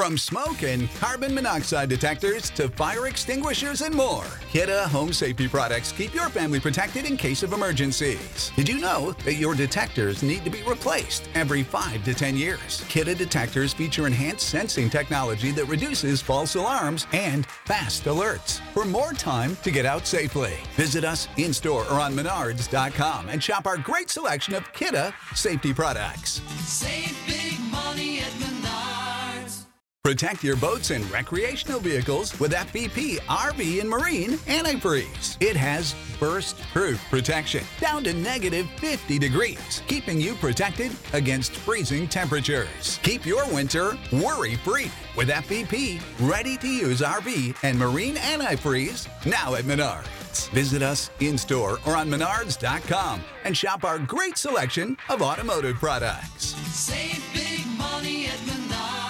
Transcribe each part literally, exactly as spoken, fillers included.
From smoke and carbon monoxide detectors to fire extinguishers and more, Kidde Home Safety products keep your family protected in case of emergencies. Did you know that your detectors need to be replaced every five to ten years? Kidde detectors feature enhanced sensing technology that reduces false alarms and fast alerts for more time to get out safely. Visit us in-store or on menards dot com and shop our great selection of Kidde safety products. Save big money at Menards. Protect your boats and recreational vehicles with F V P R V and Marine Antifreeze. It has burst-proof protection down to negative fifty degrees, keeping you protected against freezing temperatures. Keep your winter worry-free with F V P ready-to-use R V and Marine Antifreeze now at Menards. Visit us in-store or on menards dot com and shop our great selection of automotive products. Save big money at Menards.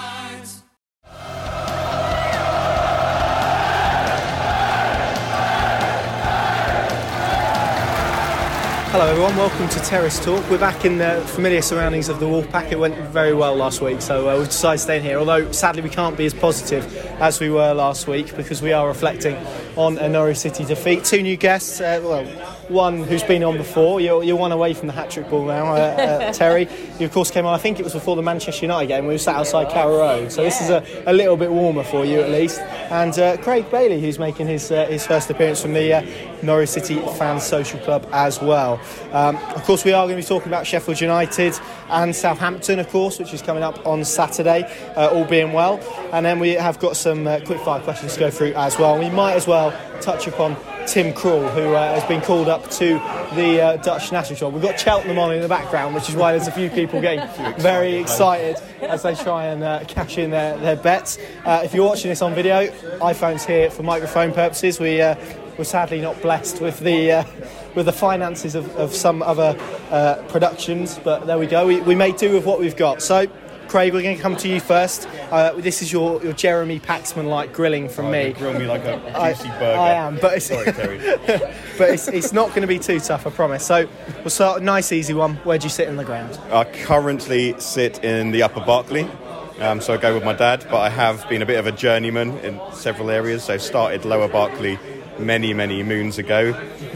Hello everyone, welcome to Terrace Talk. We're back in the familiar surroundings of the Wolfpack. It went very well last week, so uh, we've decided to stay in here. Although, sadly, we can't be as positive as we were last week because we are reflecting on a Norwich City defeat. Two new guests, uh, well, one who's been on before. You're, you're one away from the hat-trick ball now, uh, uh, Terry. You, of course, came on, I think it was before the Manchester United game. We were sat outside Carrow Road, so this is a, a little bit warmer for you at least. And uh, Craig Bailey, who's making his uh, his first appearance from the uh, Norwich City Fans Social Club as well. Um, of course, we are going to be talking about Sheffield United and Southampton, of course, which is coming up on Saturday, uh, all being well. And then we have got some uh, quick-fire questions to go through as well. We might as well touch upon Tim Krul, who uh, has been called up to the uh, Dutch national squad. We've got Cheltenham on in the background, which is why there's a few people getting very excited as they try and uh, cash in their, their bets. Uh, if you're watching this on video, iPhones here for microphone purposes. We, uh, we're sadly not blessed with the uh, with the finances of, of some other uh, productions, but there we go. We, we made do with what we've got. So, Craig, we're going to come to you first. Uh, this is your, your Jeremy Paxman-like grilling from oh, me. You grill me like a juicy I, burger. I am, but it's, Sorry, Terry. but it's, it's not going to be too tough, I promise. So we'll start a nice, easy one. Where do you sit in the ground? I currently sit in the Upper Barclay, um, so I go with my dad, but I have been a bit of a journeyman in several areas. So I started Lower Barclay many, many moons ago.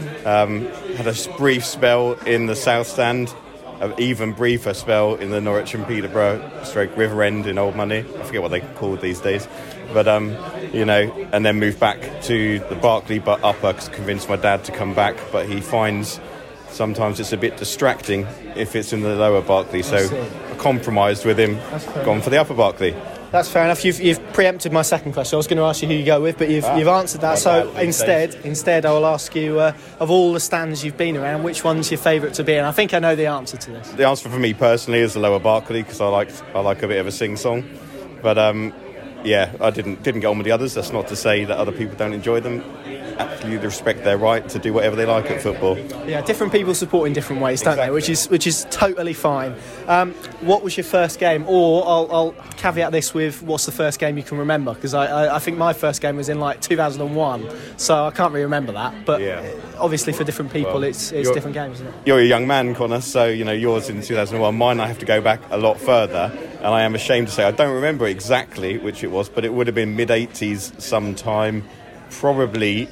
Um, had a brief spell in the South Stand, an even briefer spell in the Norwich and Peterborough stroke River End in Old Money. I forget what they're called these days. But, um, you know, and then moved back to the Barclay, but Upper, because convinced my dad to come back. But he finds sometimes it's a bit distracting if it's in the Lower Barclay. So I compromised with him, gone for the Upper Barclay. That's fair enough. You've, you've preempted my second question. I was going to ask you who you go with, but you've, ah, you've answered that. So instead, instead, I will ask you, uh, of all the stands you've been around, which one's your favourite to be in? I think I know the answer to this. The answer for me personally is the Lower Barclay, because I like I like a bit of a sing-song. But um, yeah, I didn't didn't get on with the others. That's not to say that other people don't enjoy them. Absolutely respect their right to do whatever they like at football. Yeah, different people support in different ways, don't exactly. they? Which is which is totally fine. Um, what was your first game? Or I'll, I'll caveat this with what's the first game you can remember? Because I, I, I think my first game was in like two thousand one, so I can't really remember that. But yeah. obviously for different people, well, it's it's different games, isn't it? You're a young man, Connor, so you know yours in two thousand one. Mine, I have to go back a lot further, and I am ashamed to say I don't remember exactly which it was, but it would have been mid eighties sometime, probably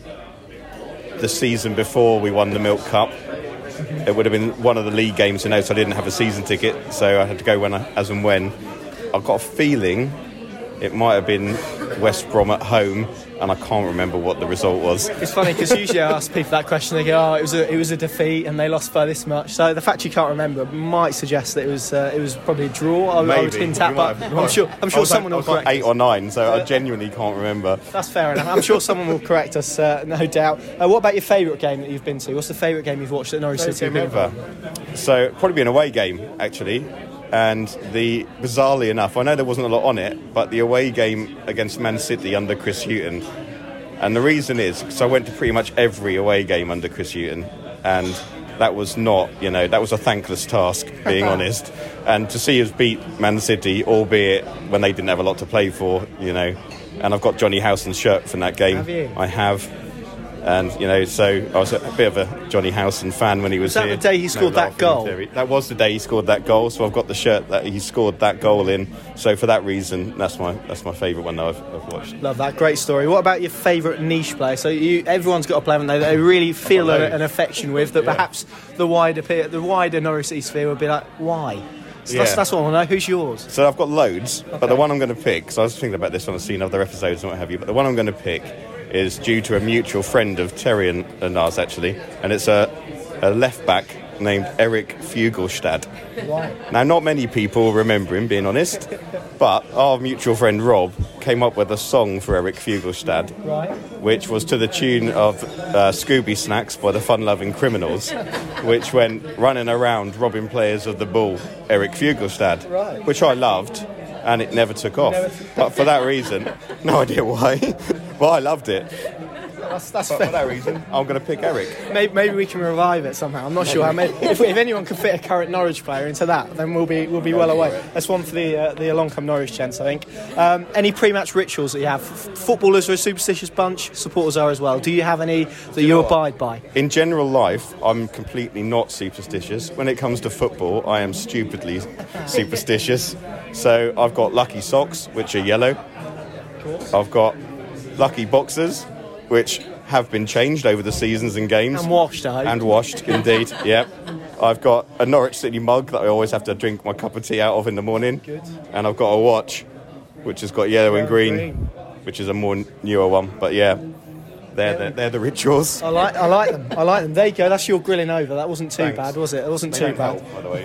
the season before we won the Milk Cup. It would have been one of the league games, you know, so I didn't have a season ticket, so I had to go when I, as and when. I've got a feeling it might have been West Brom at home, and I can't remember what the result was. It's funny because usually I ask people that question, they go, "Oh, it was a it was a defeat, and they lost by this much." So the fact you can't remember might suggest that it was uh, it was probably a draw. I, I would hint at, but have, I'm sure I'm sure someone like, will correct like eight us. or nine, so I genuinely can't remember. That's fair enough. I'm sure someone will correct us, uh, no doubt. Uh, what about your favourite game that you've been to? What's the favourite game you've watched at Norwich City? Ever. So probably be an away game actually. And the bizarrely enough, I know there wasn't a lot on it, but the away game against Man City under Chris Hughton. And the reason is because I went to pretty much every away game under Chris Hughton, and that was not, you know, that was a thankless task, being honest. And to see us beat Man City, albeit when they didn't have a lot to play for, you know. And I've got Johnny Howson's shirt from that game. Have you? I have. And, you know, so I was a bit of a Johnny Howson fan when he was, was that here. the day he scored no that goal? That was the day he scored that goal. So I've got the shirt that he scored that goal in. So for that reason, that's my that's my favourite one that I've, I've watched. Love that. Great story. What about your favourite niche player? So you, everyone's got a player, haven't they, that they really feel a, an affection with, that yeah. perhaps the wider the wider Norwich City sphere would be like, why? So yeah. that's, that's what I want to know. Who's yours? So I've got loads, okay. but the one I'm going to pick, because I was thinking about this when I've seen other episodes and what have you, but the one I'm going to pick is due to a mutual friend of Terry and, and ours, actually, and it's a, a left-back named Eric Fugelstad. Why? Now, not many people remember him, being honest, but our mutual friend Rob came up with a song for Eric Fugelstad, right. which was to the tune of uh, Scooby Snacks by the Fun-Loving Criminals, which went running around robbing players of the ball, Eric Fugelstad, right. which I loved, and it never took off. Never took but for that reason, no idea why, but I loved it. That's, that's but for that reason, I'm going to pick Eric. Maybe, maybe we can revive it somehow. I'm not maybe. sure how. Maybe, if, if anyone can fit a current Norwich player into that, then we'll be we'll be well away. That's one for the uh, the Along Come Norwich chance, I think. Um, any pre-match rituals that you have? F- footballers are a superstitious bunch. Supporters are as well. Do you have any that you, you know abide by? In general life, I'm completely not superstitious. When it comes to football, I am stupidly superstitious. So I've got lucky socks, which are yellow. I've got lucky boxers, which have been changed over the seasons and games. And washed, I hope. And washed, indeed, yeah. I've got a Norwich City mug that I always have to drink my cup of tea out of in the morning. Good. And I've got a watch, which has got yellow, yellow and green, green, which is a more newer one. But yeah, they're, they're, they're the rituals. I like I like them. I like them. There you go. That's your grilling over. That wasn't too Thanks. bad, was it? It wasn't they too don't bad. Help, by the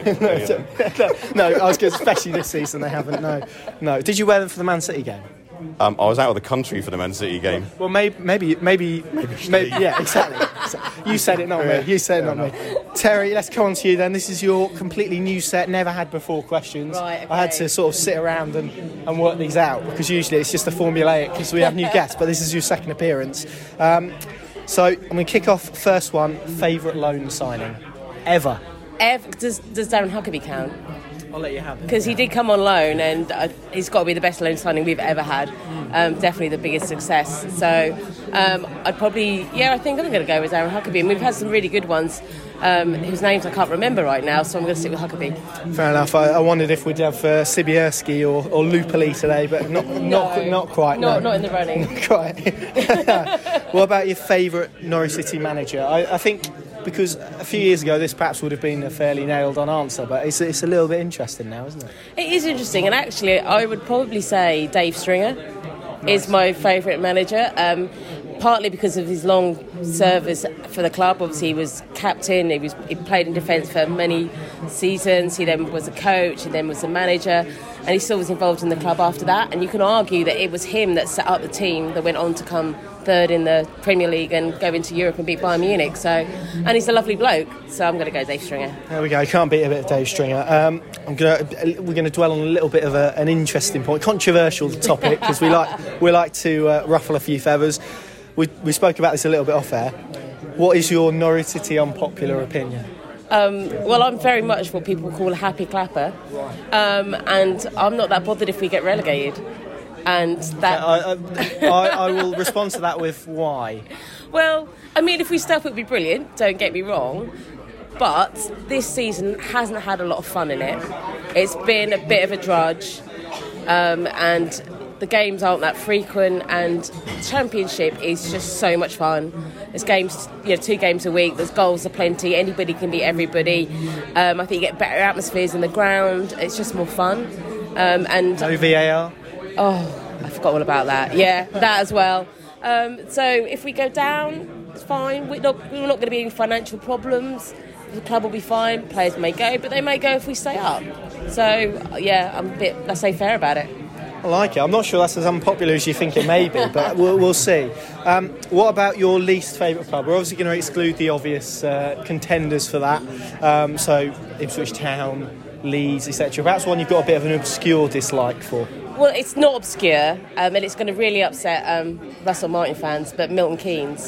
way. no, no, I was good, especially this season they haven't. No, no. Did you wear them for the Man City game? Um, I was out of the country for the Man City game. Well, maybe, maybe, maybe, maybe yeah, exactly. You said it, not me. You said it, not me. Terry, let's come on to you then. This is your completely new set, never had before questions. Right, okay. I had to sort of sit around and, and work these out because usually it's just a formulaic because we have new guests, but this is your second appearance. Um, so I'm going to kick off first one. Favourite loan signing ever? Ever? Does Does Darren Huckabee count? I'll let you have it. Because he did come on loan, and uh, he's got to be the best loan signing we've ever had. Um, definitely the biggest success. So um, I'd probably, yeah, I think I'm going to go with Darren Huckabee. And we've had some really good ones, um, whose names I can't remember right now, so I'm going to stick with Huckabee. Fair enough. I, I wondered if we'd have uh, Sibierski or, or Lupoli today, but not no, not not quite. Not, no. not in the running. Not quite. What about your favourite Norwich City manager? I, I think... Because a few years ago, this perhaps would have been a fairly nailed-on answer, but it's it's a little bit interesting now, isn't it? It is interesting, and actually, I would probably say Dave Stringer nice. is my favourite manager. Um, partly because of his long service for the club. Obviously, he was captain. He was he played in defence for many seasons. He then was a coach. He then was a manager, and he still was involved in the club after that. And you can argue that it was him that set up the team that went on to come third in the Premier League and go into Europe and beat Bayern Munich. So, and he's a lovely bloke. So I'm going to go Dave Stringer. There we go. You can't beat a bit of Dave Stringer. Um, I'm going to, we're going to dwell on a little bit of a, an interesting point, controversial topic, because we like we like to uh, ruffle a few feathers. We we spoke about this a little bit off air. What is your Norwich City unpopular opinion? Um, well, I'm very much what people call a happy clapper, um, and I'm not that bothered if we get relegated. And that I, I, I will respond to that with why. Well, I mean, if we stay up, it would be brilliant, don't get me wrong, but this season hasn't had a lot of fun in it. It's been a bit of a drudge, um, and the games aren't that frequent, and Championship is just so much fun. There's games, you know, two games a week, there's goals aplenty, anybody can beat everybody. um, I think you get better atmospheres in the ground, it's just more fun. Um, and no V A R? Oh, I forgot all about that. Yeah, that as well. Um, so if we go down, it's fine. We're not, we're not going to be in financial problems. The club will be fine. Players may go, but they may go if we stay up. So, yeah, I'm a bit, let's say, fair about it. I like it. I'm not sure that's as unpopular as you think it may be, but we'll, we'll see. Um, what about your least favourite club? We're obviously going to exclude the obvious uh, contenders for that. Um, so Ipswich Town, Leeds, et cetera. Perhaps one you've got a bit of an obscure dislike for. Well, it's not obscure, um, and it's going to really upset um, Russell Martin fans, but Milton Keynes.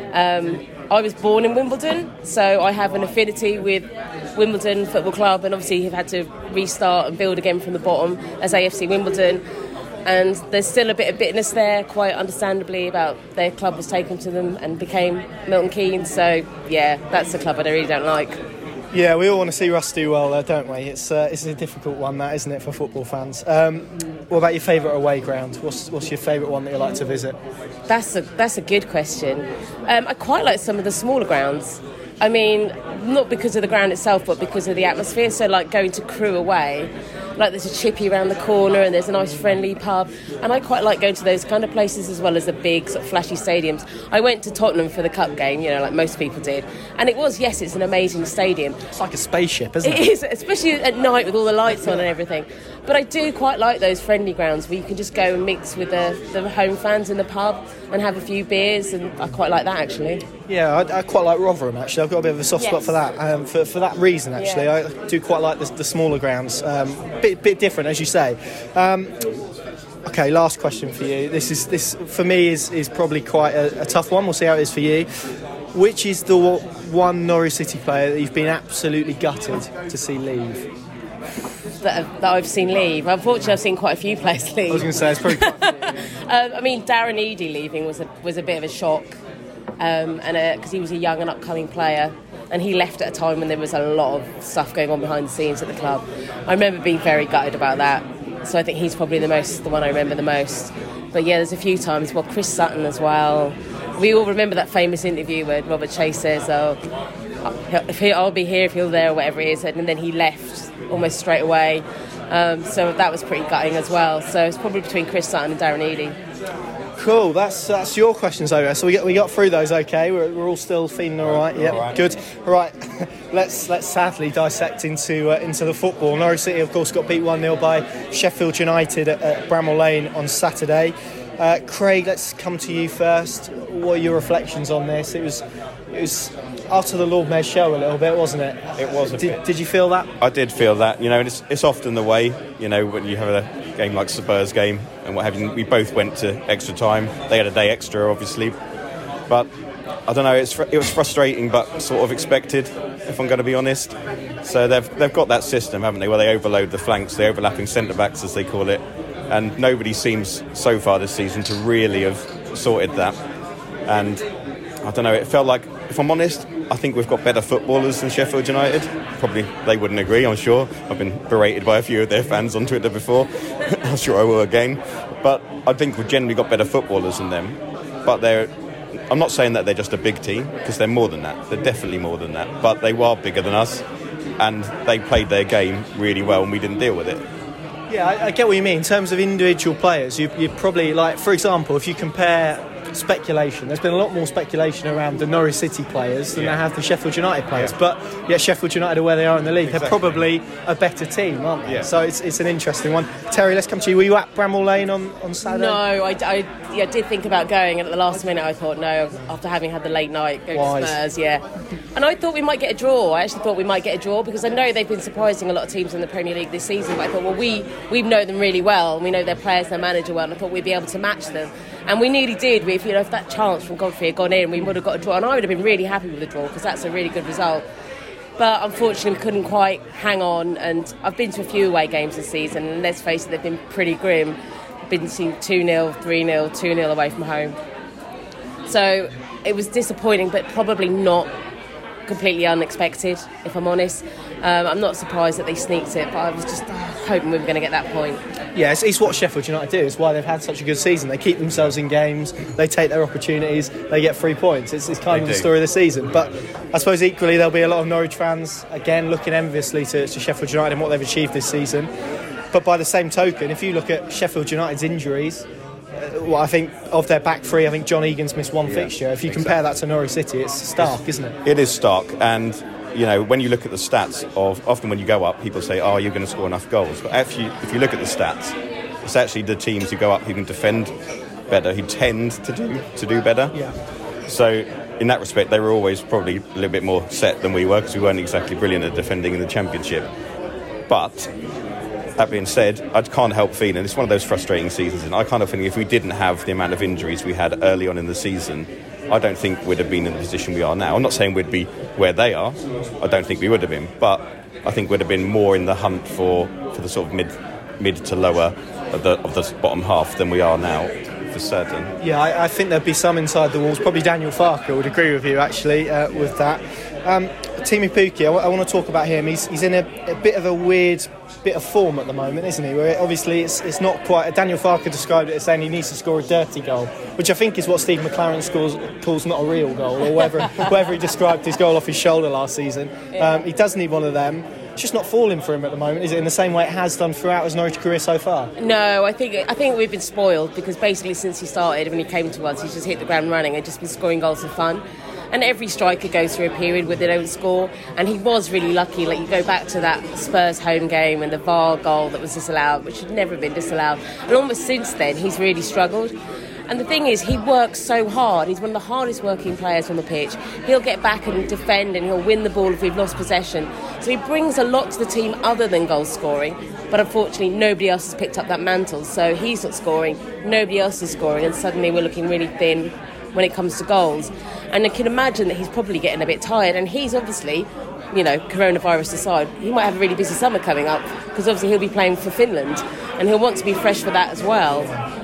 Um, I was born in Wimbledon, so I have an affinity with Wimbledon Football Club, and obviously have had to restart and build again from the bottom as A F C Wimbledon. and there's still a bit of bitterness there, quite understandably, about their club was taken to them and became Milton Keynes. So yeah, that's the club I really don't like. Yeah, we all want to see Russ do well there, don't we? It's uh, it's a difficult one, that, isn't it, for football fans? Um, what about your favourite away ground? What's what's your favourite one that you like to visit? That's a that's a good question. Um, I quite like some of the smaller grounds. I mean, not because of the ground itself, but because of the atmosphere. So, like going to Crewe away, like there's a chippy around the corner and there's a nice friendly pub. And I quite like going to those kind of places as well as the big sort of flashy stadiums. I went to Tottenham for the cup game, you know, like most people did. And it was, yes, it's an amazing stadium. It's like a spaceship, isn't it? It is, especially at night with all the lights on and everything. But I do quite like those friendly grounds where you can just go and mix with the, the home fans in the pub and have a few beers, and I quite like that, actually. Yeah, I, I quite like Rotherham, actually. I've got a bit of a soft Yes. spot for that. Um, for, for that reason, actually. Yeah. I do quite like the, the smaller grounds. Um, bit bit different, as you say. Um, okay, last question for you. This is this for me is, is probably quite a, a tough one. We'll see how it is for you. Which is the one Norwich City player that you've been absolutely gutted to see leave? That, that I've seen leave. Unfortunately, I've seen quite a few players leave. I was going to say, it's probably quite um, I mean, Darren Eadie leaving was a was a bit of a shock, um, and because he was a young and upcoming player, and he left at a time when there was a lot of stuff going on behind the scenes at the club. I remember being very gutted about that. So I think he's probably the most, the one I remember the most. But yeah, there's a few times. Well, Chris Sutton as well. We all remember that famous interview where Robert Chase says, "Oh, if he, I'll be here if you're there," or whatever it is, and then he left almost straight away. Um, so that was pretty gutting as well. So it's probably between Chris Sutton and Darren Eadie. Cool, that's that's your questions over. So we got we got through those. Okay, we're, we're all still feeling all right. Yeah, All right. good. All right, let's let's sadly dissect into uh, into the football. Norwich City, of course, got beat one nil by Sheffield United at, at Bramall Lane on Saturday. Uh, Craig, let's come to you first. What are your reflections on this? It was it was after the Lord Mayor's show a little bit, wasn't it? It was a Did, bit. did you feel that? I did feel that, you know, and it's, it's often the way, you know, when you have a game like Spurs game and what have you. We both went to extra time. They had a day extra, obviously. But I don't know, it's fr- it was frustrating but sort of expected, if I'm going to be honest. So they've they've got that system, haven't they, where they overload the flanks, the overlapping centre-backs, as they call it. And nobody seems so far this season to really have sorted that. And I don't know, it felt like, if I'm honest, I think we've got better footballers than Sheffield United. Probably they wouldn't agree, I'm sure. I've been berated by a few of their fans on Twitter before. I'm sure I will again. But I think we've generally got better footballers than them. But they're, I'm not saying that they're just a big team, because they're more than that. They're definitely more than that. But they are bigger than us, and they played their game really well, and we didn't deal with it. Yeah, I, I get what you mean. In terms of individual players, you you probably, like, for example, if you compare speculation, there's been a lot more speculation around the Norwich City players than Yeah. there have the Sheffield United players. Yeah. But yet Sheffield United are where they are in the league. Exactly. They're probably a better team, aren't they? Yeah. So it's it's an interesting one. Terry, let's come to you. Were you at Bramall Lane on, on Saturday? No, I, I yeah, did think about going, and at the last minute I thought, no, after having had the late night, go Wise. to Spurs, yeah. And I thought we might get a draw. I actually thought we might get a draw, because I know they've been surprising a lot of teams in the Premier League this season, but I thought, well, we, we know them really well, and we know their players, their manager well, and I thought we'd be able to match them. And we nearly did. If, you know, if that chance from Godfrey had gone in, we would have got a draw, and I would have been really happy with the draw, because that's a really good result. But unfortunately, we couldn't quite hang on. And I've been to a few away games this season, and let's face it, they've been pretty grim. I've been seeing two nil, three nil, two nil away from home. So it was disappointing, but probably not completely unexpected, if I'm honest. Um, I'm not surprised that they sneaked it, but I was just uh, hoping we were going to get that point. Yeah, it's, it's what Sheffield United do. It's why they've had such a good season. They keep themselves in games, they take their opportunities, they get three points. It's, it's kind They of the do. story of the season. But I suppose equally there'll be a lot of Norwich fans, again, looking enviously to, to Sheffield United and what they've achieved this season. But by the same token, if you look at Sheffield United's injuries, uh, well, I think of their back three, I think John Egan's missed one Yeah, fixture. If you compare that to Norwich City, it's stark, isn't it? It is stark, and you know, when you look at the stats of, often when you go up, people say, oh, you're going to score enough goals. But if you, if you look at the stats, it's actually the teams who go up who can defend better, who tend to do to do better. Yeah. So in that respect, they were always probably a little bit more set than we were, because we weren't exactly brilliant at defending in the Championship. But that being said, I can't help feeling it's one of those frustrating seasons, and I kind of think if we didn't have the amount of injuries we had early on in the season, I don't think we'd have been in the position we are now. I'm not saying we'd be where they are. I don't think we would have been, but I think we'd have been more in the hunt for, for the sort of mid mid to lower of the of the bottom half than we are now, for certain. Yeah, I, I think there'd be some inside the walls. Probably Daniel Farke would agree with you, actually, uh, with that. Um, Teemu Pukki, I, w- I want to talk about him. He's, he's in a, a bit of a weird bit of form at the moment, isn't he? Where obviously it's it's not quite. Daniel Farke described it as saying he needs to score a dirty goal, which I think is what Steve McLaren scores, calls not a real goal, or whatever, whatever he described his goal off his shoulder last season. Um, he does need one of them. It's just not falling for him at the moment, is it? In the same way it has done throughout his Norwich career so far. No, I think I think we've been spoiled because basically since he started, when he came to us, he's just hit the ground running and just been scoring goals for fun. And every striker goes through a period where they don't score, and he was really lucky. Like, you go back to that Spurs home game and the V A R goal that was disallowed, which had never been disallowed, and almost since then he's really struggled. And the thing is, he works so hard. He's one of the hardest working players on the pitch. He'll get back and defend, and he'll win the ball if we've lost possession. So he brings a lot to the team other than goal scoring, but unfortunately nobody else has picked up that mantle. So he's not scoring, nobody else is scoring, and suddenly we're looking really thin when it comes to goals. And I can imagine that he's probably getting a bit tired, and he's obviously, you know, coronavirus aside, he might have a really busy summer coming up, because obviously he'll be playing for Finland and he'll want to be fresh for that as well.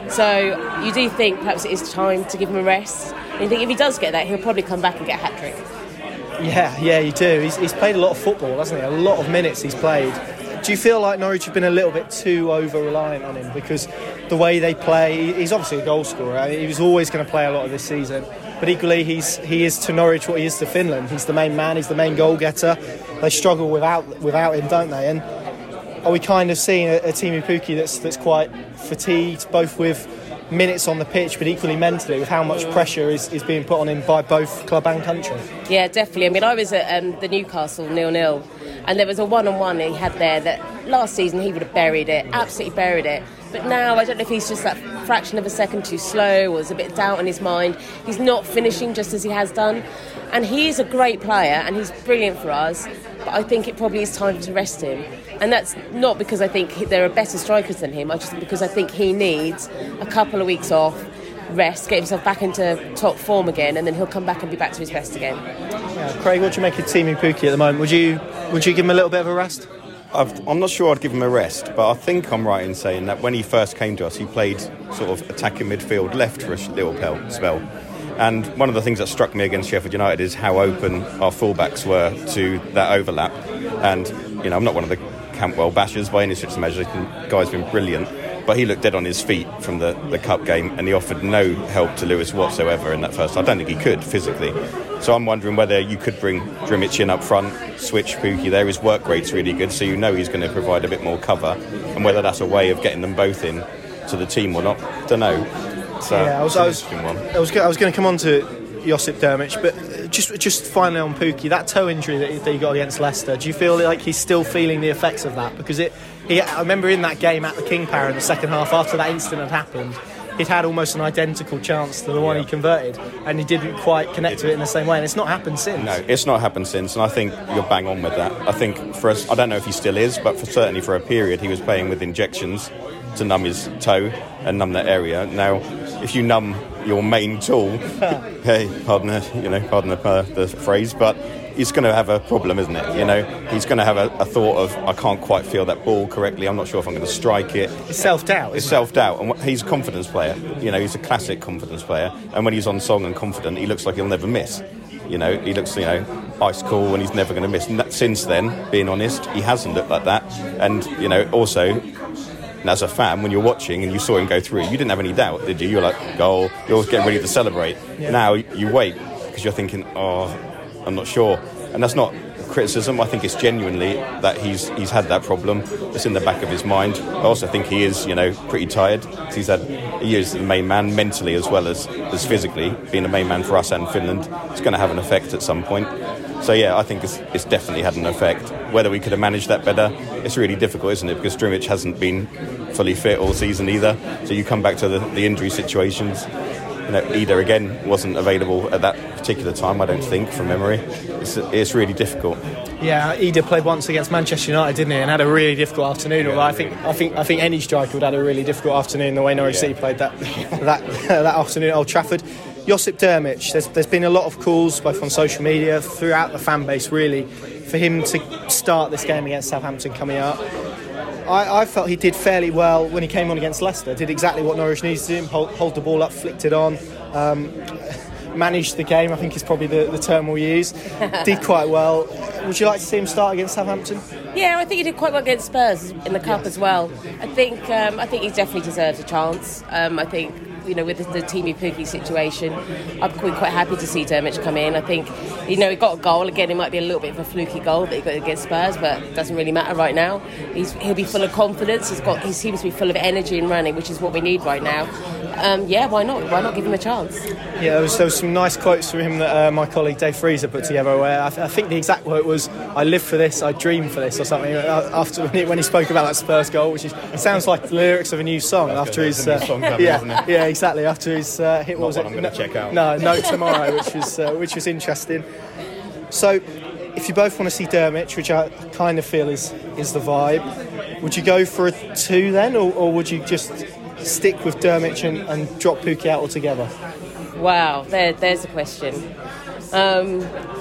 So you do think perhaps it is time to give him a rest, and you think if he does get that, he'll probably come back and get a hat-trick. Yeah, yeah, you do. He's, he's played a lot of football, hasn't he? A lot of minutes he's played. Do you feel like Norwich have been a little bit too over-reliant on him? Because the way they play, he's obviously a goal scorer. I mean, he was always going to play a lot of this season. But equally, he's he is to Norwich what he is to Finland. He's the main man, he's the main goal-getter. They struggle without without him, don't they? And are we kind of seeing a, a Teemu Pukki that's, that's quite fatigued, both with minutes on the pitch, but equally mentally, with how much pressure is, is being put on him by both club and country? Yeah, definitely. I mean, I was at um, the Newcastle nil-nil, and there was a one-on-one he had there that last season he would have buried it, absolutely buried it. But now, I don't know if he's just that fraction of a second too slow, or there's a bit of doubt in his mind. He's not finishing just as he has done. And he is a great player, and he's brilliant for us, but I think it probably is time to rest him. And that's not because I think there are better strikers than him, I just because I think he needs a couple of weeks off, rest, get himself back into top form again, and then he'll come back and be back to his best again. Yeah, Craig, what do you make of Teemu Pukki at the moment? Would you would you give him a little bit of a rest? I've, I'm not sure I'd give him a rest, but I think I'm right in saying that when he first came to us, he played sort of attacking midfield left for a little spell. And one of the things that struck me against Sheffield United is how open our fullbacks were to that overlap. And, you know, I'm not one of the Campbell bashers by any stretch of the measure. The guy's been brilliant. But he looked dead on his feet from the, the cup game, and he offered no help to Lewis whatsoever in that first. I don't think he could physically. So I'm wondering whether you could bring Drmic in up front, switch Pukki there. His work rate's really good, so you know he's going to provide a bit more cover. And whether that's a way of getting them both in to the team or not, don't know. So yeah, I was, I was, one. I was, I was going to come on to Josip Drmic, but just just finally on Pukki, that toe injury that he, that he got against Leicester, do you feel like he's still feeling the effects of that? Because it, he, I remember in that game at the King Power in the second half, after that incident had happened, he'd had almost an identical chance to the one yeah. he converted, and he didn't quite connect to it in the same way, and it's not happened since. No, it's not happened since, and I think you're bang on with that. I think for us, I don't know if he still is, but for certainly for a period he was playing with injections to numb his toe and numb that area. Now, if you numb your main tool, hey, pardon the, you know, pardon the, uh, the phrase, but he's going to have a problem, isn't it? You know, he's going to have a, a thought of, I can't quite feel that ball correctly. I'm not sure if I'm going to strike it. It's self-doubt. It's self-doubt, and he's a confidence player. You know, he's a classic confidence player, and when he's on song and confident, he looks like he'll never miss. You know, he looks, you know, ice cool, and he's never going to miss. And that, since then, being honest, he hasn't looked like that. And, you know, also, as a fan, when you're watching and you saw him go through, you didn't have any doubt, did you? You're like, goal, you're getting ready to celebrate. Yeah. Now you wait because you're thinking, oh, I'm not sure. And that's not criticism. I think it's genuinely that he's he's had that problem. It's in the back of his mind. I also think he is, you know, pretty tired. He's had he is the main man mentally as well as, as physically. Being a main man for us and Finland, it's going to have an effect at some point. So yeah, I think it's, it's definitely had an effect. Whether we could have managed that better, it's really difficult, isn't it? Because Drmic hasn't been fully fit all season either. So you come back to the, the injury situations. You know, Ida again wasn't available at that particular time, I don't think, from memory. It's it's really difficult. Yeah, Ida played once against Manchester United, didn't he, and had a really difficult afternoon. Yeah, I think I think I think any striker would have had a really difficult afternoon the way Norwich yeah. City played that that that afternoon at Old Trafford. Josip Drmic, there's, there's been a lot of calls both on social media, throughout the fan base really, for him to start this game against Southampton coming up. I, I felt he did fairly well when he came on against Leicester. Did exactly what Norwich needs to do: hold, hold the ball up, flicked it on. Um, managed the game, I think is probably the, the term we'll use. Did quite well. Would you like to see him start against Southampton? Yeah, I think he did quite well against Spurs in the Cup as well. I think um, I think he definitely deserves a chance. Um, I think, you know, with the, the Teemu Pukki situation, I'd be quite happy to see Dermot come in. I think, you know, he got a goal. Again, it might be a little bit of a fluky goal that he got against Spurs, but it doesn't really matter right now. He's, he'll be full of confidence. He's got, he seems to be full of energy and running, which is what we need right now. Um, yeah, why not? Why not give him a chance? Yeah, there was, there was some nice quotes from him that uh, my colleague Dave Freezer put together, where I, th- I think the exact quote was, "I live for this, I dream for this," or something. After when he, when he spoke about that Spurs goal, which is, sounds like the lyrics of a new song. After his, uh, song coming, yeah, yeah, exactly. After his uh, hit, what was it? I'm going to no, check out. No, No Tomorrow, which was uh, which was interesting. So, if you both want to see Dermot, which I kind of feel is is the vibe, would you go for a two then, or, or would you just stick with Dermot and, and drop Pukki out altogether? Wow, there, there's a question. Um,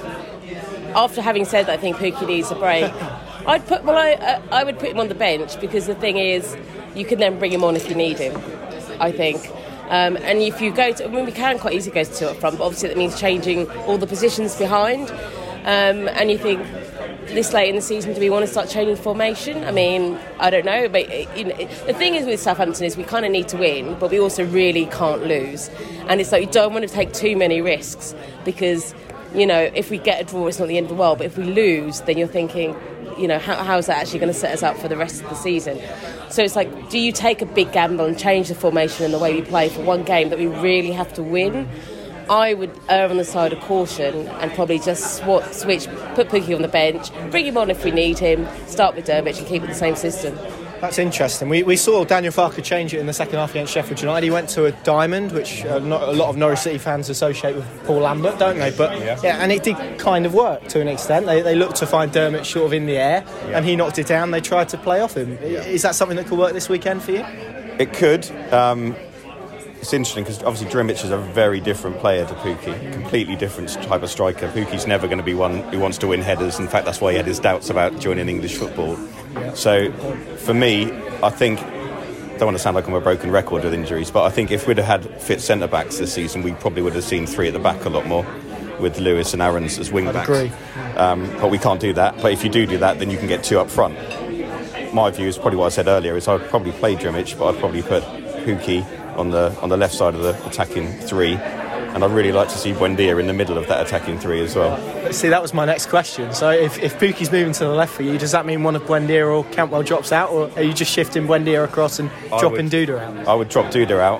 after having said that, I think Pukki needs a break. I'd put well, I, I would put him on the bench, because the thing is, you can then bring him on if you need him, I think. Um, and if you go to, I mean, we can quite easily go to two up front, but obviously that means changing all the positions behind. Um, and you think, this late in the season, do we want to start changing formation? I mean, I don't know. But you know, the thing is with Southampton is we kind of need to win, but we also really can't lose. And it's like you don't want to take too many risks, because, you know, if we get a draw, it's not the end of the world. But if we lose, then you're thinking, you know, how, how is that actually going to set us up for the rest of the season? So it's like, do you take a big gamble and change the formation and the way we play for one game that we really have to win? I would err on the side of caution and probably just swap, switch, put Pukki on the bench, bring him on if we need him, start with Dermot and keep it the same system. That's interesting. We we saw Daniel Farke change it in the second half against Sheffield United. He went to a diamond, which uh, not, a lot of Norwich City fans associate with Paul Lambert, don't they? But yeah, yeah and it did kind of work to an extent. They they looked to find Dermot sort of in the air, yeah. and he knocked it down. They tried to play off him. Yeah. Is that something that could work this weekend for you? It could. Um, It's interesting because obviously Drimic is a very different player to Pukki, completely different type of striker. Pukki's never going to be one who wants to win headers. In fact, that's why he had his doubts about joining English football. Yeah. So, for me, I think, I don't want to sound like I'm a broken record with injuries, but I think if we'd have had fit centre-backs this season, we probably would have seen three at the back a lot more, with Lewis and Aarons as wing-backs. I'd agree. Um, but we can't do that. But if you do do that, then you can get two up front. My view is probably what I said earlier, is I'd probably play Drimic, but I'd probably put Pukki on the on the left side of the attacking three, and I'd really like to see Buendia in the middle of that attacking three as well. See, that was my next question. So if, if Pukki's moving to the left for you, does that mean one of Buendia or Cantwell drops out, or are you just shifting Buendia across and I dropping would, Duda out? I would drop Duda out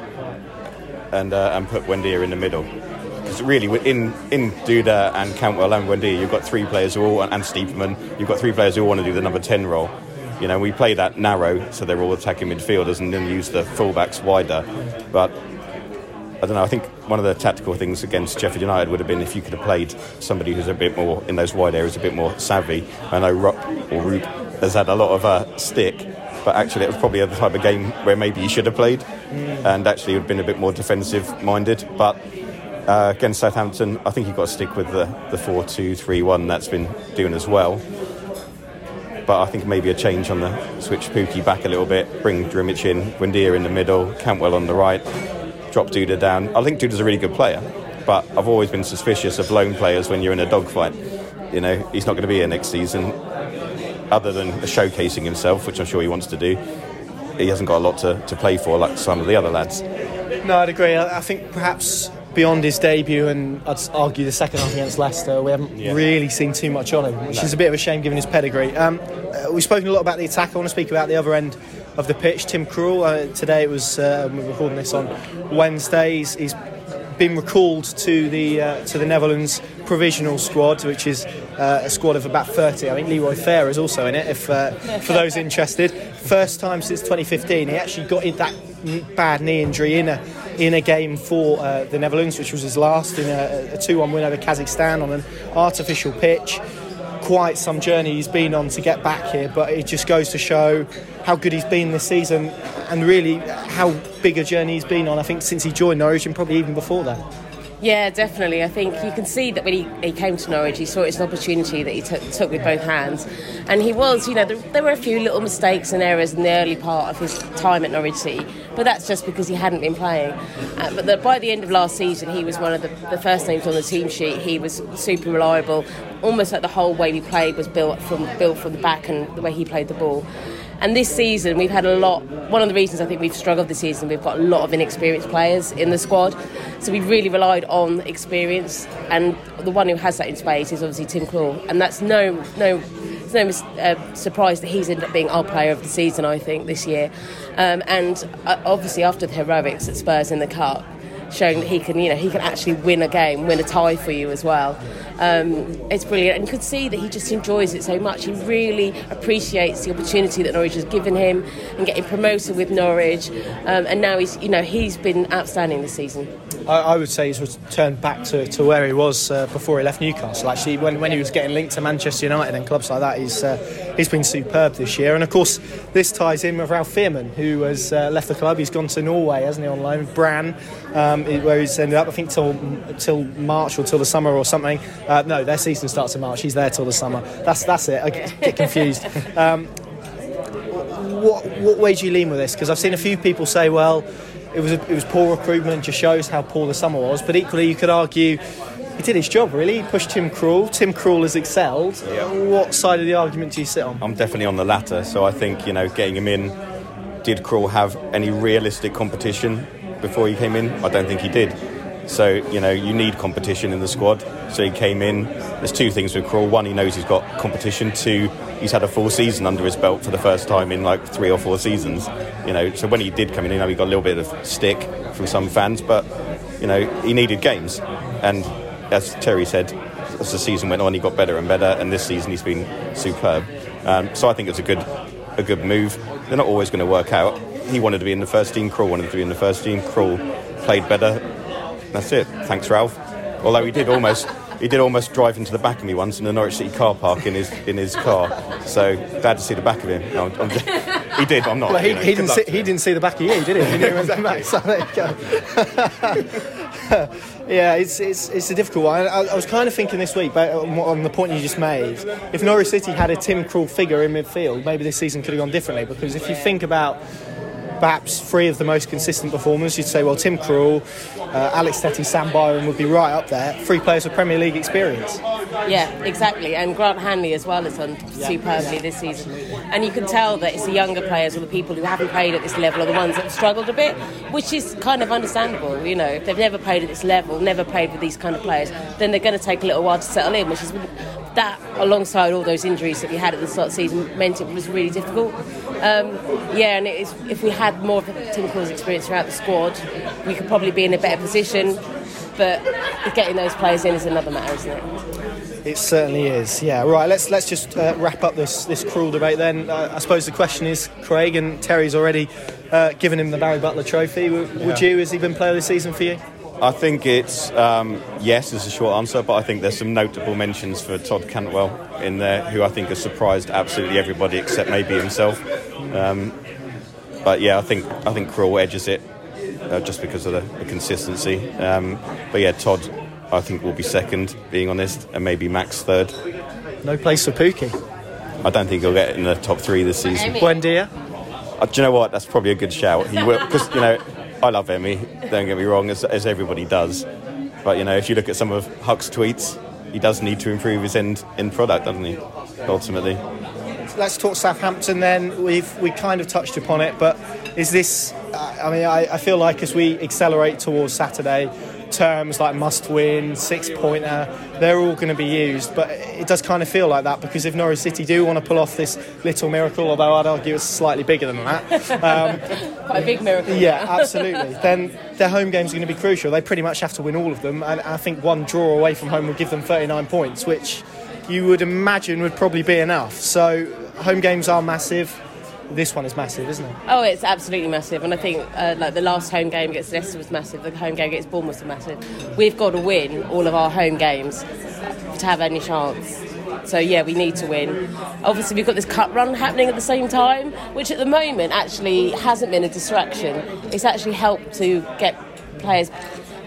and uh, and put Buendia in the middle. Because really, in in Duda and Cantwell and Buendia, you've got three players who all, and Stiepermann, you've got three players who all want to do the number ten role. You know, we play that narrow, so they're all attacking midfielders, and then use the fullbacks wider. But I don't know, I think one of the tactical things against Sheffield United would have been if you could have played somebody who's a bit more, in those wide areas, a bit more savvy. I know Rupp, or Roop, has had a lot of uh, stick, but actually it was probably the type of game where maybe he should have played, mm. and actually would have been a bit more defensive-minded. But uh, against Southampton, I think you've got to stick with the, the four two three one that's been doing as well. But I think maybe a change on the switch Pukki back a little bit, bring Drimic in, Buendia in the middle, Cantwell on the right, drop Duda down. I think Duda's a really good player, but I've always been suspicious of lone players when you're in a dogfight. You know, he's not going to be here next season, other than showcasing himself, which I'm sure he wants to do. He hasn't got a lot to, to play for like some of the other lads. No, I'd agree. I think perhaps beyond his debut, and I'd argue the second half against Leicester, we haven't yeah. really seen too much on him, which no. is a bit of a shame given his pedigree. Um, uh, we've spoken a lot about the attack. I want to speak about the other end of the pitch. Tim Krul, uh, today it was, uh, we're recording this on Wednesday, he's, he's been recalled to the uh, to the Netherlands provisional squad, which is uh, a squad of about thirty. I think Leroy Fair is also in it, if uh, for those interested. First time since twenty fifteen. He actually got that bad knee injury in a in a game for uh, the Netherlands, which was his last, in a, a two one win over Kazakhstan on an artificial pitch. Quite some journey he's been on to get back here, but it just goes to show how good he's been this season, and really how big a journey he's been on, I think, since he joined Norwich, and probably even before that. Yeah, definitely. I think you can see that when he, he came to Norwich, he saw it as an opportunity that he took, took with both hands. And he was, you know, there, there were a few little mistakes and errors in the early part of his time at Norwich City, but that's just because he hadn't been playing. Uh, but the, by the end of last season, he was one of the, the first names on the team sheet. He was super reliable. Almost like the whole way we played was built from built from the back and the way he played the ball. And this season, we've had a lot. One of the reasons I think we've struggled this season, we've got a lot of inexperienced players in the squad. So we've really relied on experience. And the one who has that in spades is obviously Tim Krul. And that's no no, it's no uh, surprise that he's ended up being our player of the season, I think, this year. Um, and uh, obviously after the heroics at Spurs in the Cup, showing that he can, you know, he can actually win a game, win a tie for you as well. Um, it's brilliant, and you could see that he just enjoys it so much. He really appreciates the opportunity that Norwich has given him and getting promoted with Norwich. Um, and now he's, you know, he's been outstanding this season. I, I would say he's returned back to, to where he was uh, before he left Newcastle. Actually, when, when he was getting linked to Manchester United and clubs like that, he's uh, he's been superb this year. And of course, this ties in with Ralph Fearman, who has uh, left the club. He's gone to Norway, hasn't he, on loan? Bran, um, where he's ended up, I think, till till March or till the summer or something. Uh, no, their season starts in March. He's there till the summer. That's that's it. I get, get confused. Um, what what way do you lean with this? Because I've seen a few people say, well, it was a, it was poor recruitment. Just shows how poor the summer was. But equally, you could argue he did his job. Really, he pushed Tim Krul. Tim Krul has excelled. Yeah. What side of the argument do you sit on? I'm definitely on the latter. So I think, you know, getting him in, did Krul have any realistic competition before he came in? I don't think he did. So, you know, you need competition in the squad. So he came in. There's two things with Krul. One, he knows he's got competition. Two, he's had a full season under his belt for the first time in like three or four seasons. You know, so when he did come in, you know, he got a little bit of stick from some fans, but, you know, he needed games. And as Terry said, as the season went on, he got better and better. And this season he's been superb. Um, so I think it's a good, a good move. They're not always going to work out. He wanted to be in the first team. Krul wanted to be in the first team. Krul played better. That's it. Thanks, Ralph. Although he did almost, he did almost drive into the back of me once in the Norwich City car park in his in his car. So glad to see the back of him. No, I'm, I'm just, he did. I'm not. Well, he, you know, he didn't see, he didn't see the back of you, did he? He knew exactly. Back, so there you go. Yeah, it's it's it's a difficult one. I, I was kind of thinking this week, but on the point you just made, if Norwich City had a Tim Krul figure in midfield, maybe this season could have gone differently. Because if you think about perhaps three of the most consistent performers, you'd say, well, Tim Krul, uh, Alex Tettey, Sam Byron would be right up there. Three players with Premier League experience. Yeah, exactly. And Grant Hanley as well has done superbly this season. And you can tell that it's the younger players or the people who haven't played at this level are the ones that have struggled a bit, which is kind of understandable. You know, if they've never played at this level, never played with these kind of players, then they're going to take a little while to settle in, which is that, alongside all those injuries that we had at the start of the season, meant it was really difficult. Um, yeah, and it is, if we had more of Tim Krul's experience throughout the squad, we could probably be in a better position. But getting those players in is another matter, isn't it? It certainly is. Yeah. Right. Let's let's just uh, wrap up this this Krul debate then. Uh, I suppose the question is, Craig, and Terry's already uh, given him the Barry Butler Trophy. W- yeah. Would you? Has he been player of the season for you? I think it's um, yes is a short answer, but I think there's some notable mentions for Todd Cantwell in there, who I think has surprised absolutely everybody except maybe himself. Um, but yeah, I think I think Krul edges it uh, just because of the, the consistency. Um, but yeah, Todd, I think will be second, being honest, and maybe Max third. No place for Pookie. I don't think he'll get in the top three this season. Buendia? Uh, do you know what? That's probably a good shout. He will, because you know. I love Emmy, don't get me wrong, as, as everybody does. But, you know, if you look at some of Huck's tweets, he does need to improve his end, end product, doesn't he, ultimately? Let's talk Southampton then. We've we kind of touched upon it, but is this... Uh, I mean, I, I feel like as we accelerate towards Saturday, terms like must-win, six-pointer, they're all going to be used. But it does kind of feel like that, because if Norwich City do want to pull off this little miracle, although I'd argue it's slightly bigger than that... Um, Quite a big miracle. Yeah, absolutely. Then their home games are going to be crucial. They pretty much have to win all of them, and I think one draw away from home would give them thirty-nine points, which you would imagine would probably be enough. So home games are massive. This one is massive, isn't it? Oh, it's absolutely massive, and I think uh, like the last home game against Leicester was massive. The home game against Bournemouth was massive. We've got to win all of our home games to have any chance. So yeah, we need to win. Obviously, we've got this cup run happening at the same time, which at the moment actually hasn't been a distraction. It's actually helped to get players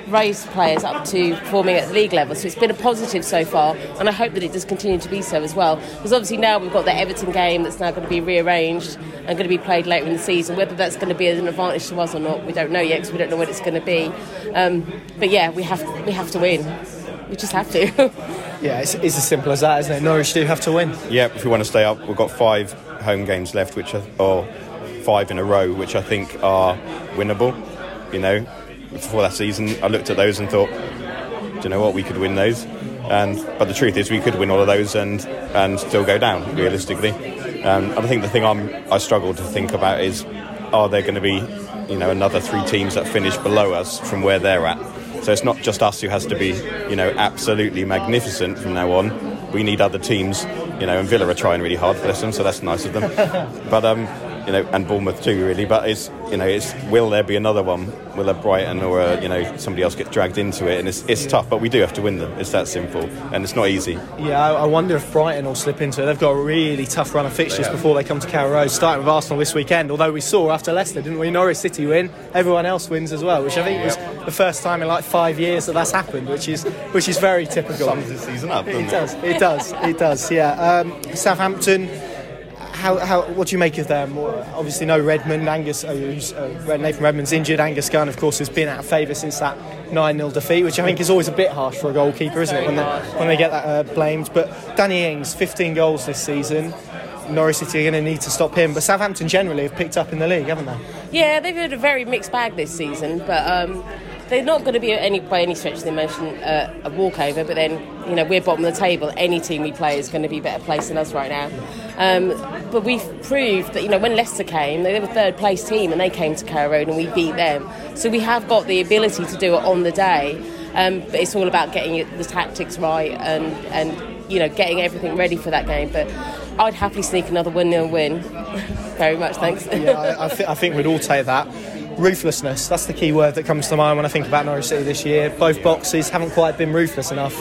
raised players up to performing at the league level. So it's been a positive so far, and I hope that it does continue to be so as well. Because obviously now we've got the Everton game that's now going to be rearranged and going to be played later in the season. Whether that's going to be an advantage to us or not, we don't know yet, because we don't know what it's going to be. Um, but yeah, we have we have to win. We just have to. Yeah, it's, it's as simple as that, isn't it? Norwich do have to win. Yeah, if we want to stay up, we've got five home games left, which are or five in a row, which I think are winnable. You know, before that season, I looked at those and thought, do you know what, we could win those. And but the truth is, we could win all of those and and still go down realistically. Um, and I think the thing I'm I struggle to think about is, are there going to be, you know, another three teams that finish below us from where they're at? So it's not just us who has to be, you know, absolutely magnificent from now on. We need other teams, you know, and Villa are trying really hard, bless them, so that's nice of them. But, um, you know, and Bournemouth too, really. But it's, you know, it's will there be another one? Will a Brighton or, a, you know, somebody else get dragged into it? And it's it's tough, but we do have to win them. It's that simple. And it's not easy. Yeah, I, I wonder if Brighton will slip into it. They've got a really tough run of fixtures before they come to Carrow Road, starting with Arsenal this weekend. Although we saw after Leicester, didn't we? Norwich City win, everyone else wins as well, which I think was the first time in like five years that that's happened, which is which is very typical. Sums the season up, doesn't it? It does, it does, it does, yeah. Um, Southampton, how, how, what do you make of them? Well, obviously no Redmond, Angus, uh, who's, uh, Nathan Redmond's injured. Angus Gunn, of course, has been out of favour since that nine nil defeat, which I think is always a bit harsh for a goalkeeper, isn't it, when they, when they get that uh, blamed. But Danny Ings, fifteen goals this season. Norwich City are going to need to stop him, but Southampton generally have picked up in the league, haven't they? Yeah, they've had a very mixed bag this season, but um, they're not going to be any by any stretch of the imagination uh, a walkover. But then, you know, we're bottom of the table. Any team we play is going to be better placed than us right now. Um, but we've proved that, you know, when Leicester came, they were a third place team and they came to Carrow Road and we beat them. So we have got the ability to do it on the day. Um, but it's all about getting the tactics right and and you know getting everything ready for that game. But I'd happily sneak another one nil win. Very much, thanks. Yeah, I, I, th- I think we'd all take that. Ruthlessness, that's the key word that comes to mind when I think about Norwich City this year. Both boxes haven't quite been ruthless enough.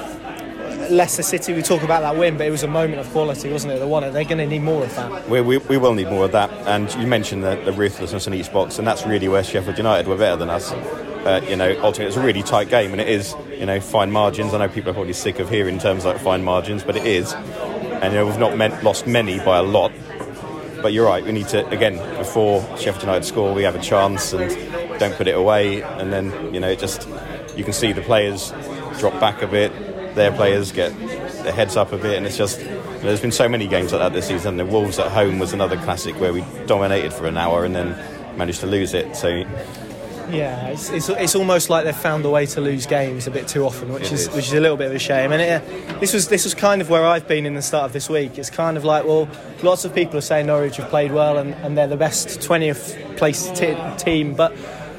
Leicester City, we talk about that win, but it was a moment of quality, wasn't it? They won it. They're going to need more of that. We, we, we will need more of that. And you mentioned the, the ruthlessness in each box, and that's really where Sheffield United were better than us. Uh, you know, ultimately, it's a really tight game, and it is, you know, fine margins. I know people are probably sick of hearing terms like fine margins, but it is. And, you know, we've not meant, lost many by a lot. But you're right, we need to, again, before Sheffield United score, we have a chance and don't put it away. And then, you know, it just, you can see the players drop back a bit, their players get their heads up a bit, and it's just, you know, there's been so many games like that this season. The Wolves at home was another classic where we dominated for an hour and then managed to lose it. So, yeah, it's, it's it's almost like they've found a way to lose games a bit too often, which is, is which is a little bit of a shame. And it, this was this was kind of where I've been in the start of this week. It's kind of like, well, lots of people are saying Norwich have played well and, and they're the best twentieth place t- team, but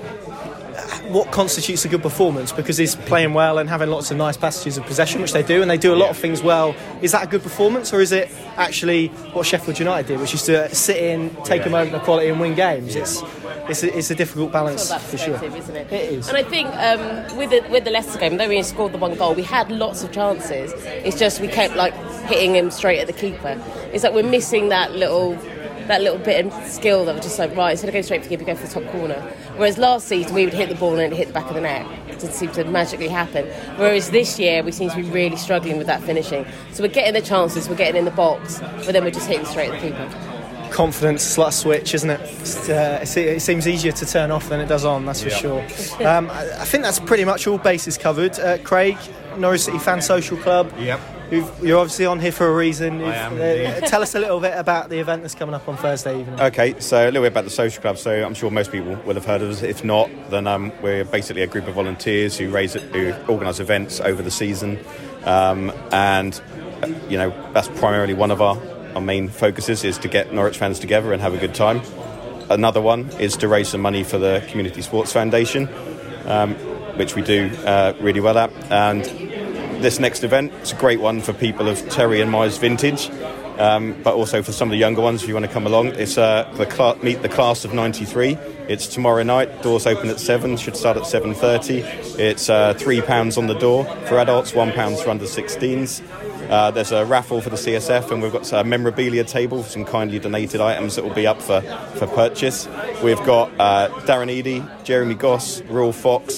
what constitutes a good performance? Because he's playing well and having lots of nice passages of possession, which they do, and they do a lot of things well. Is that a good performance, or is it actually what Sheffield United did, which is to sit in, take a moment of quality and win games? It's it's a, it's a difficult balance, it's for sure. Isn't it? It is. And I think um, with the with the Leicester game, though we only scored the one goal, we had lots of chances. It's just we kept like hitting him straight at the keeper. It's like we're missing that little. that little bit of skill that was just like, right, instead of going straight for the keeper, go for the top corner. Whereas last season we would hit the ball and it hit the back of the net. It didn't seem to magically happen. Whereas this year we seem to be really struggling with that finishing. So we're getting the chances, we're getting in the box, but then we're just hitting straight at the keeper. Confidence, it's like a switch, isn't it? It's, uh, it's, it seems easier to turn off than it does on, that's for yeah. sure. Um, I, I think that's pretty much all bases covered. Uh, Craig, Norwich City Fan Social Club. Yep. You've, you're obviously on here for a reason. I am, uh, tell us a little bit about the event that's coming up on Thursday evening. Okay, so a little bit about the social club. So I'm sure most people will have heard of us. If not, then um, we're basically a group of volunteers who raise, who organise events over the season, um, and uh, you know that's primarily one of our, our main focuses is to get Norwich fans together and have a good time. Another one is to raise some money for the Community Sports Foundation, um, which we do uh, really well at, and this next event, it's a great one for people of Terry and Myers vintage, um, but also for some of the younger ones if you want to come along. It's uh, the cl- meet the class of ninety-three. It's tomorrow night. Doors open at seven. Should start at seven thirty. It's uh, three pounds on the door for adults, one pound for under sixteens. Uh, there's a raffle for the C S F, and we've got a memorabilia table for some kindly donated items that will be up for, for purchase. We've got uh, Darren Eady, Jeremy Goss, Ruel Fox,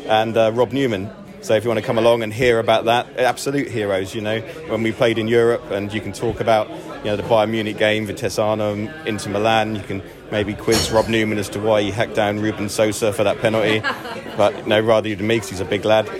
and uh, Rob Newman. So if you want to come along and hear about that, absolute heroes, you know, when we played in Europe, and you can talk about, you know, the Bayern Munich game, Vitesse Arnhem, Inter Milan. You can maybe quiz Rob Newman as to why he hacked down Ruben Sosa for that penalty. But, no, rather you than me, 'cause he's a big lad.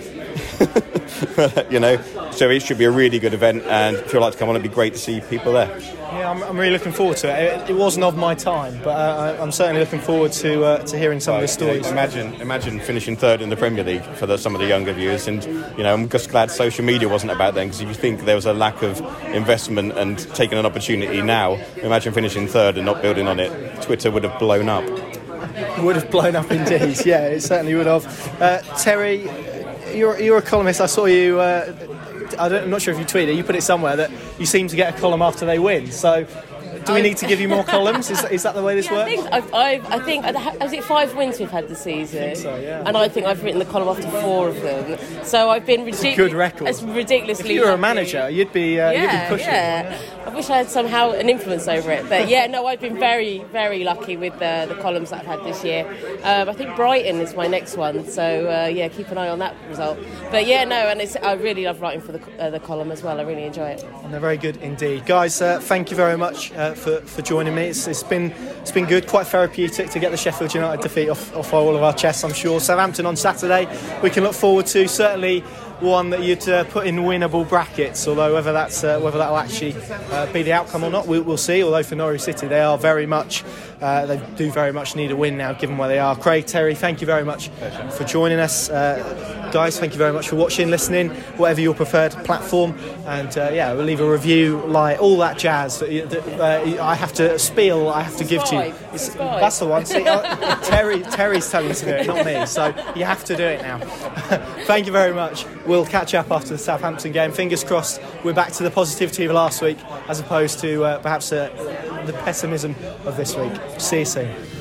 You know, so it should be a really good event, and if you'd like to come on, it'd be great to see people there. Yeah, I'm, I'm really looking forward to it. It, it wasn't of my time, but uh, I'm certainly looking forward to uh, to hearing some Right, of the stories. You know, imagine, imagine finishing third in the Premier League for the, some of the younger viewers, and you know, I'm just glad social media wasn't about then, because if you think there was a lack of investment and taking an opportunity now, imagine finishing third and not building on it. Twitter would have blown up. Would have blown up indeed. Yeah, it certainly would have. Uh, Terry, you're you're a columnist. I saw you. Uh, I don't, I'm not sure if you tweeted. You put it somewhere that you seem to get a column after they win. So, do we need to give you more columns? Is, is that the way this Yeah, I works? think I've, I've, I think is it five wins we've had this season? I think so, yeah. And I think I've written the column after four of them. So I've been ridiculous. good record. It's ridiculously. If you were a lucky. manager, you'd be uh, Yeah, you'd be pushing. yeah. I wish I had somehow an influence over it, but yeah, no, I've been very, very lucky with the, the columns that I've had this year. Um, I think Brighton is my next one, so uh, yeah, keep an eye on that result. But yeah, no, and it's, I really love writing for the, uh, the column as well. I really enjoy it. And they're very good indeed, guys. Uh, thank you very much uh, for for joining me. It's, it's been it's been good, quite therapeutic to get the Sheffield United defeat off off all of our chests. I'm sure Southampton on Saturday we can look forward to. Certainly one that you'd uh, put in winnable brackets, although whether that's uh, whether that will actually uh, be the outcome or not, we, we'll see. Although for Norwich City, they are very much uh, they do very much need a win now, given where they are. Craig, Terry, thank you very much for joining us, uh, guys. Thank you very much for watching, listening, whatever your preferred platform, and uh, yeah, we'll leave a review, like all that jazz that, you, that uh, I have to spiel, I have to give to you. It's, that's the one. See, uh, Terry, Terry's telling me to do it, not me. So you have to do it now. Thank you very much. We'll catch up after the Southampton game. Fingers crossed we're back to the positivity of last week as opposed to uh, perhaps uh, the pessimism of this week. See you soon.